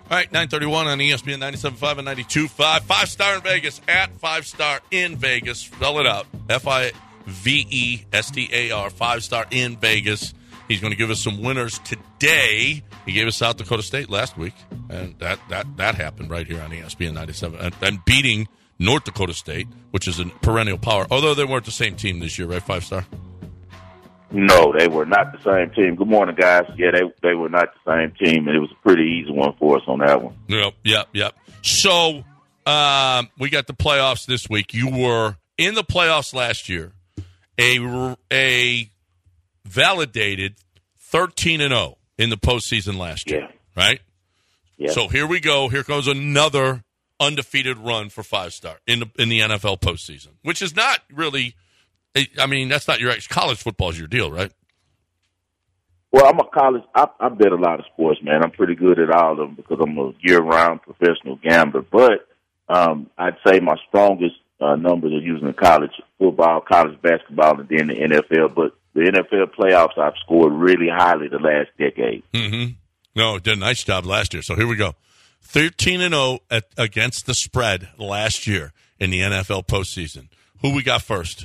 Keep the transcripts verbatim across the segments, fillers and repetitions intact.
All right, nine thirty-one on E S P N ninety-seven point five and ninety-two point five. Five Star in Vegas, at Five Star in Vegas. Spell it out. F I V E S T A R, Five Star in Vegas. He's going to give us some winners today. He gave us South Dakota State last week, and that that, that happened right here on E S P N ninety-seven. And, and beating North Dakota State, which is a perennial power, although they weren't the same team this year, right, Five Star? No, they were not the same team. Good morning, guys. Yeah, they they were not the same team, and it was a pretty easy one for us on that one. Yep, yep, yep. So um, we got the playoffs this week. You were in the playoffs last year, a, a validated thirteen and oh in the postseason last year, yeah. right? Yeah. So here we go. Here goes another undefeated run for Five Star in the, in the N F L postseason, which is not really – I mean, that's not your – college football is your deal, right? Well, I'm a college – I I bet a lot of sports, man. I'm pretty good at all of them because I'm a year-round professional gambler. But um, I'd say my strongest uh, numbers are using college football, college basketball, and then the N F L. But the N F L playoffs, I've scored really highly the last decade. Mm-hmm. No, did a nice job last year. So here we go. thirteen and oh at, against the spread last year in the N F L postseason. Who we got first?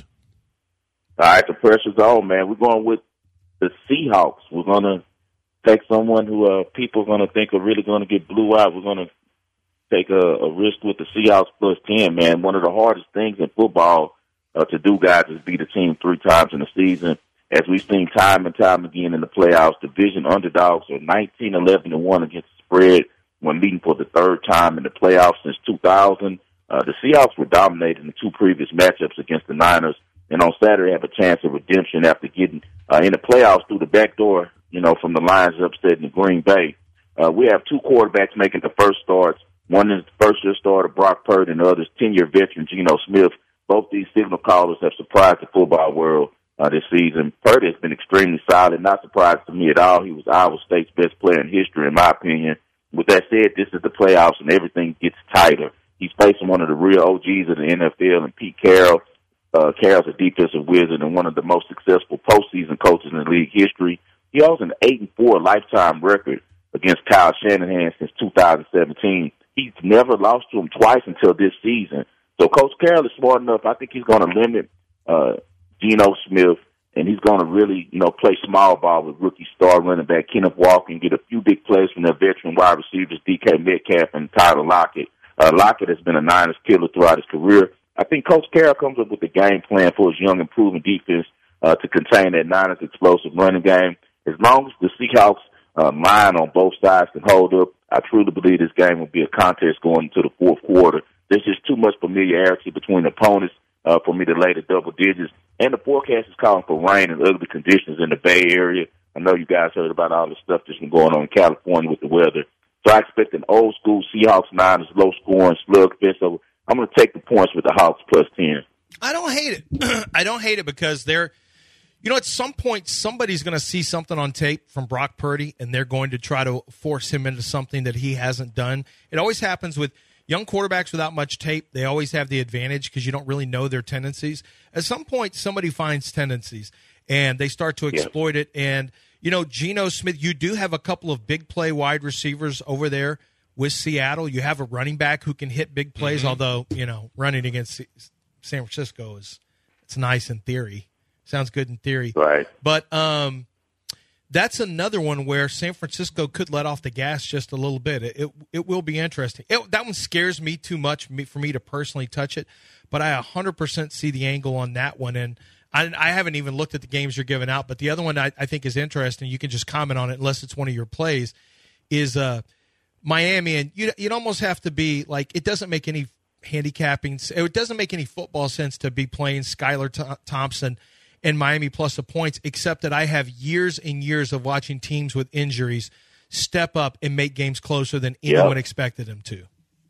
All right, the pressure's on, man. We're going with the Seahawks. We're going to take someone who uh, people are going to think are really going to get blew out. We're going to take a, a risk with the Seahawks plus ten, man. One of the hardest things in football uh, to do, guys, is beat a team three times in a season. As we've seen time and time again in the playoffs, division underdogs are nineteen eleven and one against the spread when meeting for the third time in the playoffs since two thousand. Uh, the Seahawks were dominated in the two previous matchups against the Niners. And on Saturday, have a chance of redemption after getting uh, in the playoffs through the back door, you know, from the Lions upset in Green Bay. Uh, we have two quarterbacks making the first starts. One is the first-year starter, Brock Purdy, and the other is ten-year veteran, Geno Smith. Both these signal callers have surprised the football world uh, this season. Purdy has been extremely solid, not surprised to me at all. He was Iowa State's best player in history, in my opinion. With that said, this is the playoffs, and everything gets tighter. He's facing one of the real O Gs of the N F L, and Pete Carroll. Uh, Carroll's a defensive wizard and one of the most successful postseason coaches in league history. He holds an eight and four lifetime record against Kyle Shanahan since two thousand seventeen. He's never lost to him twice until this season. So Coach Carroll is smart enough. I think he's going to limit uh, Geno Smith, and he's going to really, you know, play small ball with rookie star running back Kenneth Walker and get a few big plays from their veteran wide receivers D K Metcalf and Tyler Lockett. Uh, Lockett has been a Niners killer throughout his career. I think Coach Carroll comes up with a game plan for his young and proven defense uh, to contain that Niners explosive running game. As long as the Seahawks uh, line on both sides can hold up, I truly believe this game will be a contest going into the fourth quarter. There's just too much familiarity between opponents uh, for me to lay the double digits. And the forecast is calling for rain and ugly conditions in the Bay Area. I know you guys heard about all the stuff that's been going on in California with the weather. So I expect an old-school Seahawks Niners low-scoring slugfest. So I'm going to take the points with the Hawks plus ten. I don't hate it. I don't hate it because they're, you know, at some point somebody's going to see something on tape from Brock Purdy, and they're going to try to force him into something that he hasn't done. It always happens with young quarterbacks without much tape. They always have the advantage because you don't really know their tendencies. At some point, somebody finds tendencies, and they start to exploit yeah. it. And, you know, Geno Smith, you do have a couple of big play wide receivers over there. With Seattle, you have a running back who can hit big plays, mm-hmm. although, you know, running against San Francisco is it's nice in theory. Sounds good in theory. Right. But um, that's another one where San Francisco could let off the gas just a little bit. It it, it will be interesting. It, that one scares me too much for me to personally touch it, but I one hundred percent see the angle on that one. And I, I haven't even looked at the games you're giving out, but the other one I, I think is interesting, you can just comment on it unless it's one of your plays, is uh, – Miami, and you'd, you'd almost have to be like, it doesn't make any handicapping, it doesn't make any football sense to be playing Skylar Th- Thompson and Miami plus the points, except that I have years and years of watching teams with injuries step up and make games closer than anyone yep. expected them to.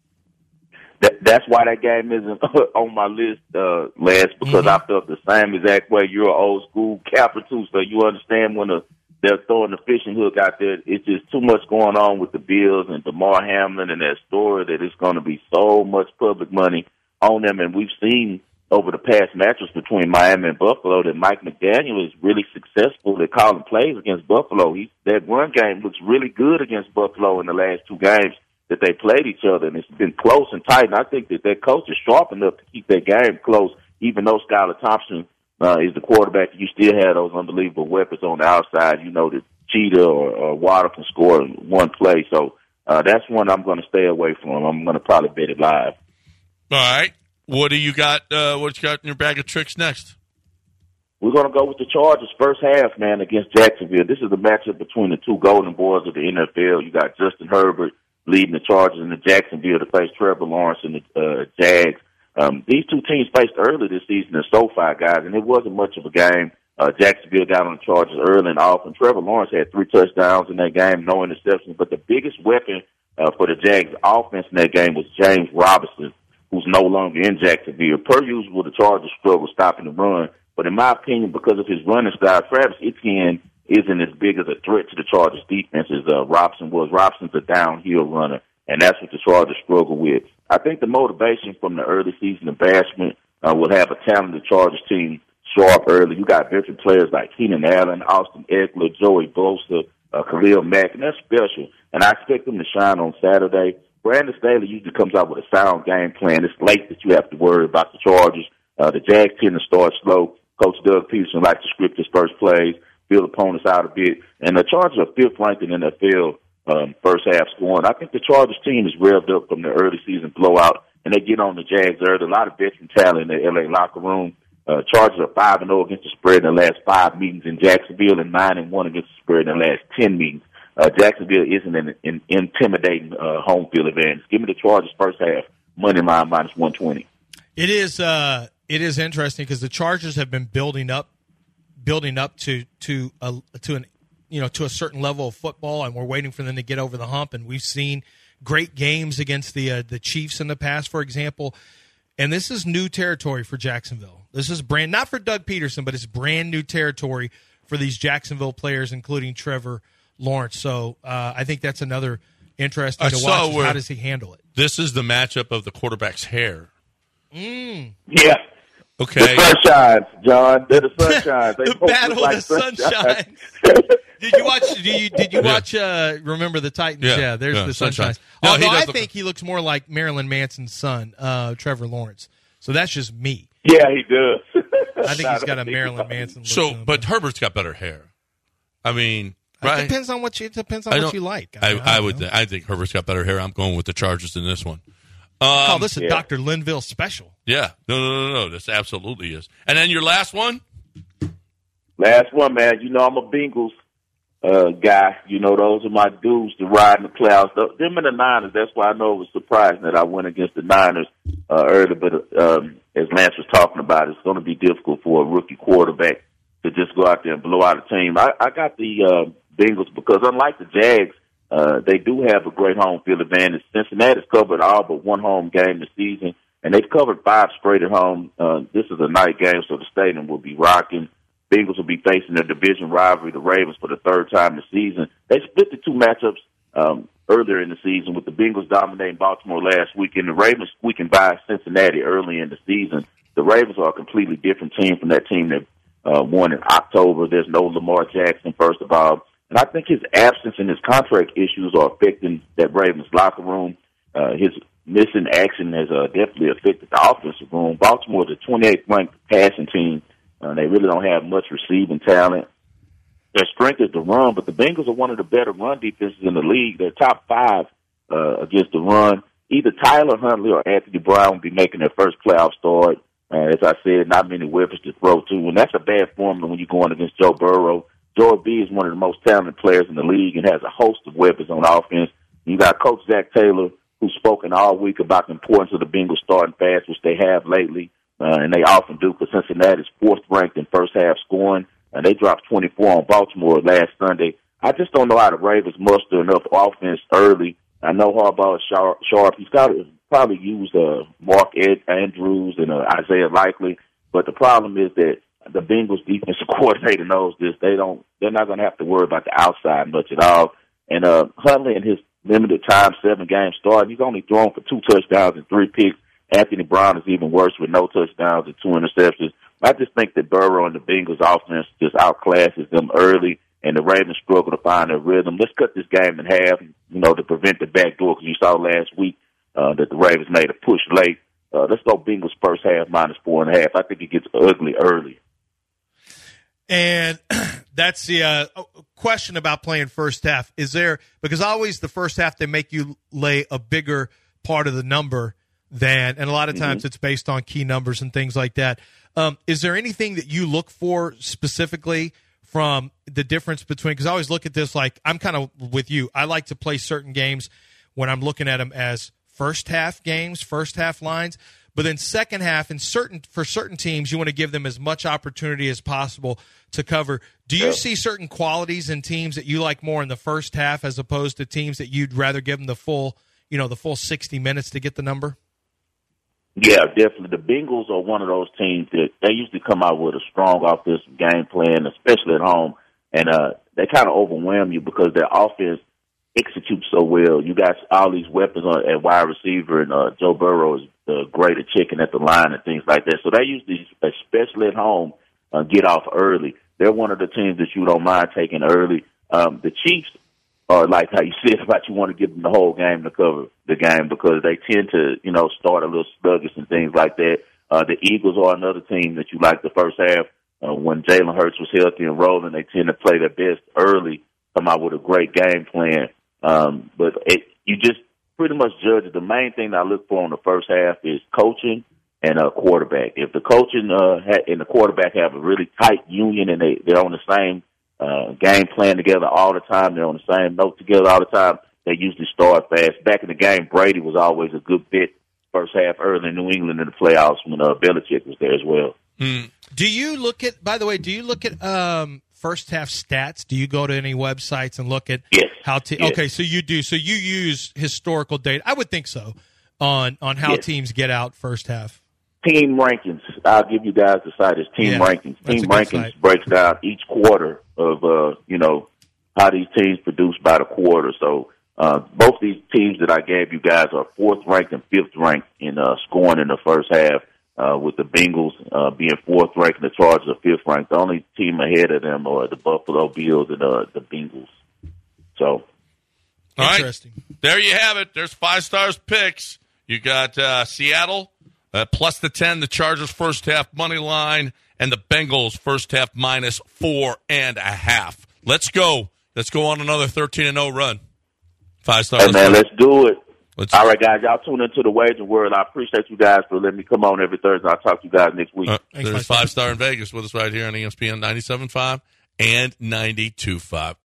That, that's why that game isn't on my list, uh, Lance, because mm-hmm. I felt the same exact way. You're an old school capper, too, so you understand when a they're throwing the fishing hook out there. It's just too much going on with the Bills and DeMar Hamlin and that story that it's going to be so much public money on them. And we've seen over the past matches between Miami and Buffalo that Mike McDaniel is really successful at calling plays against Buffalo. He, that run game looks really good against Buffalo in the last two games. that they played each other, and it's been close and tight. And I think that their coach is sharp enough to keep that game close, even though Skylar Thompson uh, is the quarterback. You still have those unbelievable weapons on the outside. You know that Cheetah or, or Waddle can score in one play. So uh, that's one I'm going to stay away from. I'm going to probably bet it live. All right. What do you got? Uh, what you got in your bag of tricks next? We're going to go with the Chargers first half, man, against Jacksonville. This is the matchup between the two golden boys of the N F L. You got Justin Herbert leading the Chargers in the Jacksonville to face Trevor Lawrence and the uh, Jags. Um, these two teams faced early this season in SoFi, guys, and it wasn't much of a game. Uh, Jacksonville got on the Chargers early and often. Trevor Lawrence had three touchdowns in that game, no interceptions. But the biggest weapon uh, for the Jags offense in that game was James Robinson, who's no longer in Jacksonville. Per usual, the Chargers struggle stopping the run. But in my opinion, because of his running style, Travis Etienne isn't as big as a threat to the Chargers defense as uh, Robinson was. Robson's a downhill runner, and that's what the Chargers struggle with. I think the motivation from the early season embarrassment uh, will have a talented Chargers team sharp early. You got veteran players like Keenan Allen, Austin Eckler, Joey Bosa, uh, Khalil Mack, and that's special. And I expect them to shine on Saturday. Brandon Staley usually comes out with a sound game plan. It's late that you have to worry about the Chargers. Uh, the Jags tend to start slow. Coach Doug Peterson likes to script his first plays, feel opponents out a bit. And the Chargers are fifth ranked in the N F L um, first half scoring. I think the Chargers team is revved up from the early season blowout, and they get on the Jags early. A lot of veteran talent in the L A locker room. Uh, Chargers are five and zero against the spread in the last five meetings in Jacksonville, and nine and one against the spread in the last ten meetings. Uh, Jacksonville isn't an, an intimidating uh, home field advantage. Give me the Chargers first half money line minus one twenty. It is. Uh, it is interesting because the Chargers have been building up, building up to to a to an you know to a certain level of football, and we're waiting for them to get over the hump. And we've seen great games against the uh, the Chiefs in the past, for example. And this is new territory for Jacksonville. This is brand not for Doug Peterson, but it's brand new territory for these Jacksonville players, including Trevor Lawrence. So uh, I think that's another interesting I to saw watch. where How does he handle it? This is the matchup of the quarterback's hair. Mm. Yeah. Okay. The sunshines, John. They're the sunshines. They the both battle look like of the sunshine. Did you watch? Did you did you watch? Uh, Remember the Titans? Yeah, Yeah, there's yeah, the Sunshine. sunshines. No, Although he does I look- think he looks more like Marilyn Manson's son, uh, Trevor Lawrence. So that's just me. Yeah, he does. I think he's got a Marilyn Manson look. So, to him. but Herbert's got better hair. I mean, it right? depends on what you. It depends on I what don't- you like. I, mean, I don't would. know. I think Herbert's got better hair. I'm going with the Chargers in this one. Um, Oh, this is yeah. Doctor Linville special. Yeah. No, no, no, no. This absolutely is. And then your last one? Last one, man. You know I'm a Bengals uh, guy. You know those are my dudes to ride in the clouds. Th- Them and the Niners. That's why I know it was surprising that I went against the Niners uh, early. But um, as Lance was talking about, it's going to be difficult for a rookie quarterback to just go out there and blow out a team. I, I got the uh, Bengals because unlike the Jags, Uh, they do have a great home field advantage. Cincinnati's covered all but one home game this season, and they've covered five straight at home. Uh, this is a night game, so the stadium will be rocking. Bengals will be facing their division rivalry, the Ravens, for the third time this season. They split the two matchups um, earlier in the season, with the Bengals dominating Baltimore last weekend, the Ravens squeaking by Cincinnati early in the season. The Ravens are a completely different team from that team that uh, won in October. There's no Lamar Jackson, first of all. And I think his absence and his contract issues are affecting that Ravens locker room. Uh, his missing action has uh, definitely affected the offensive room. Baltimore is the twenty-eighth ranked passing team. Uh, they really don't have much receiving talent. Their strength is the run, but the Bengals are one of the better run defenses in the league. They're top five uh, against the run. Either Tyler Huntley or Anthony Brown will be making their first playoff start. Uh, as I said, not many weapons to throw to, and that's a bad formula when you're going against Joe Burrow. Joey B is one of the most talented players in the league and has a host of weapons on offense. You got Coach Zach Taylor, who's spoken all week about the importance of the Bengals starting fast, which they have lately, uh, and they often do, because Cincinnati's fourth ranked in first half scoring, and they dropped twenty-four on Baltimore last Sunday. I just don't know how the Ravens muster enough offense early. I know Harbaugh is sharp. sharp. He's got to probably use uh, Mark Ed Andrews and uh, Isaiah Likely, but the problem is that the Bengals defensive coordinator knows this. They don't. They're not going to have to worry about the outside much at all. And uh, Huntley, in his limited time, seven game start, he's only thrown for two touchdowns and three picks. Anthony Brown is even worse with no touchdowns and two interceptions. I just think that Burrow and the Bengals offense just outclasses them early, and the Ravens struggle to find their rhythm. Let's cut this game in half, you know, to prevent the backdoor, because you saw last week uh, that the Ravens made a push late. Uh, let's go Bengals first half minus four and a half. I think it gets ugly early. And that's the uh, question about playing first half. Is there, because always the first half they make you lay a bigger part of the number than, and a lot of times mm-hmm. it's based on key numbers and things like that. Um, is there anything that you look for specifically from the difference between, because I always look at this like, I'm kind of with you. I like to play certain games when I'm looking at them as first half games, first half lines. But then second half, in certain for certain teams, you want to give them as much opportunity as possible to cover. Do you yeah. see certain qualities in teams that you like more in the first half as opposed to teams that you'd rather give them the full, you know, the full sixty minutes to get the number? Yeah, definitely. The Bengals are one of those teams that they usually come out with a strong offensive game plan, especially at home, and uh, they kind of overwhelm you because their offense executes so well. You got all these weapons on, at wide receiver, and uh, Joe Burrow is uh, great at checking at the line and things like that. So they usually, especially at home, uh, get off early. They're one of the teams that you don't mind taking early. Um, the Chiefs are like how you said about you want to give them the whole game to cover the game because they tend to, you know, start a little sluggish and things like that. Uh, the Eagles are another team that you like the first half. Uh, when Jalen Hurts was healthy and rolling, they tend to play their best early, come out with a great game plan. Um, but it, you just pretty much judge it. The main thing I look for in the first half is coaching and a quarterback. If the coaching uh, ha- and the quarterback have a really tight union and they, they're on the same uh, game plan together all the time, they're on the same note together all the time, they usually start fast. Back in the game, Brady was always a good bit first half early in New England in the playoffs when uh, Belichick was there as well. Mm. Do you look at, by the way, do you look at um, first half stats? Do you go to any websites and look at yes. how te- yes. Okay, so you do. So you use historical data. I would think so on on how yes. teams get out first half. Team rankings. I'll give you guys the site. It's Team yeah, Rankings. Team Rankings site. breaks down each quarter of, uh, you know, how these teams produce by the quarter. So uh, both these teams that I gave you guys are fourth ranked and fifth ranked in uh, scoring in the first half. Uh, with the Bengals uh, being fourth ranked and the Chargers are fifth ranked. The only team ahead of them are the Buffalo Bills and uh, the Bengals. So, all interesting. Right. There you have it. There's Five Stars picks. You got uh, Seattle uh, plus the ten, the Chargers first half money line, and the Bengals first half minus four and a half. Let's go. Let's go on another thirteen and oh run. Five Stars. Hey, man, let's do it. Let's All right, guys, y'all tune into the Wager World. I appreciate you guys for letting me come on every Thursday. I'll talk to you guys next week. Uh, there's Five Star in Vegas with us right here on E S P N ninety-seven point five and ninety-two point five.